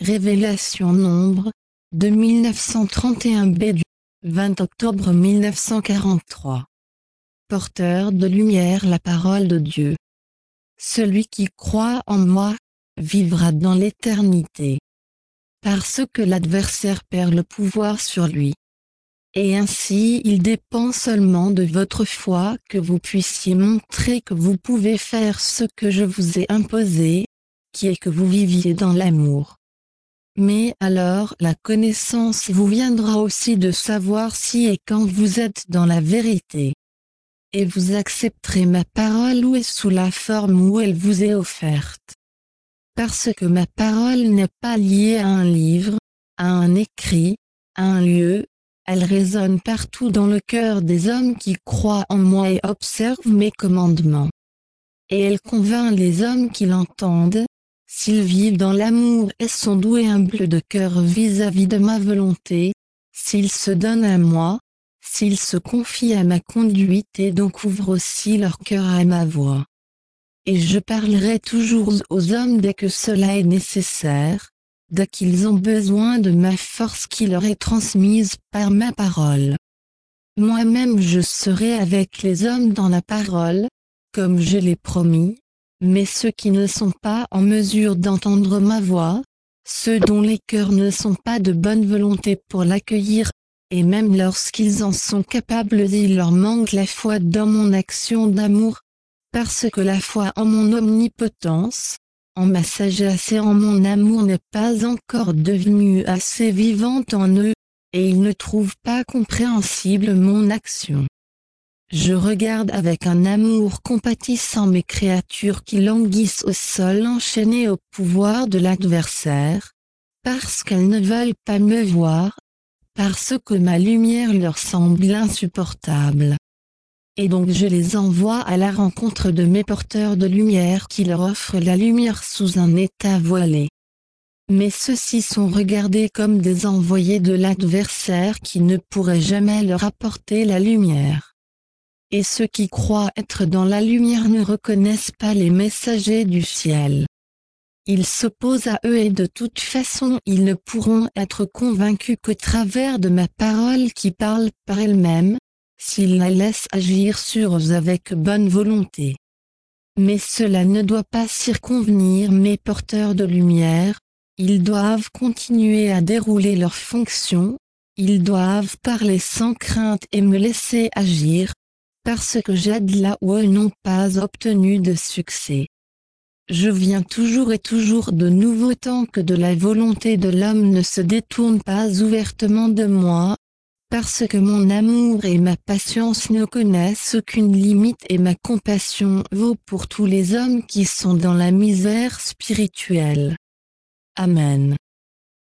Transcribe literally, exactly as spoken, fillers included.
Révélation Nombre, de mille neuf cent trente et un B du vingt octobre mille neuf cent quarante-trois. Porteur de lumière, la parole de Dieu. Celui qui croit en moi, vivra dans l'éternité. Parce que l'adversaire perd le pouvoir sur lui. Et ainsi il dépend seulement de votre foi que vous puissiez montrer que vous pouvez faire ce que je vous ai imposé, qui est que vous viviez dans l'amour. Mais alors la connaissance vous viendra aussi de savoir si et quand vous êtes dans la vérité. Et vous accepterez ma parole ou est sous la forme où elle vous est offerte. Parce que ma parole n'est pas liée à un livre, à un écrit, à un lieu, elle résonne partout dans le cœur des hommes qui croient en moi et observent mes commandements. Et elle convainc les hommes qui l'entendent, s'ils vivent dans l'amour et sont doux et humbles de cœur vis-à-vis de ma volonté, s'ils se donnent à moi, s'ils se confient à ma conduite et donc ouvrent aussi leur cœur à ma voix. Et je parlerai toujours aux hommes dès que cela est nécessaire, dès qu'ils ont besoin de ma force qui leur est transmise par ma parole. Moi-même je serai avec les hommes dans la parole, comme je l'ai promis, mais ceux qui ne sont pas en mesure d'entendre ma voix, ceux dont les cœurs ne sont pas de bonne volonté pour l'accueillir, et même lorsqu'ils en sont capables il leur manque la foi dans mon action d'amour, parce que la foi en mon omnipotence, en ma sagesse et en mon amour n'est pas encore devenue assez vivante en eux, et ils ne trouvent pas compréhensible mon action. Je regarde avec un amour compatissant mes créatures qui languissent au sol enchaînées au pouvoir de l'adversaire, parce qu'elles ne veulent pas me voir, parce que ma lumière leur semble insupportable. Et donc je les envoie à la rencontre de mes porteurs de lumière qui leur offrent la lumière sous un état voilé. Mais ceux-ci sont regardés comme des envoyés de l'adversaire qui ne pourraient jamais leur apporter la lumière. Et ceux qui croient être dans la lumière ne reconnaissent pas les messagers du ciel. Ils s'opposent à eux et de toute façon ils ne pourront être convaincus qu'au travers de ma parole qui parle par elle-même, s'ils la laissent agir sur eux avec bonne volonté. Mais cela ne doit pas circonvenir mes porteurs de lumière, ils doivent continuer à dérouler leurs fonctions, ils doivent parler sans crainte et me laisser agir, parce que j'aide là où eux n'ont pas obtenu de succès. Je viens toujours et toujours de nouveau tant que de la volonté de l'homme ne se détourne pas ouvertement de moi, parce que mon amour et ma patience ne connaissent aucune limite et ma compassion vaut pour tous les hommes qui sont dans la misère spirituelle. Amen.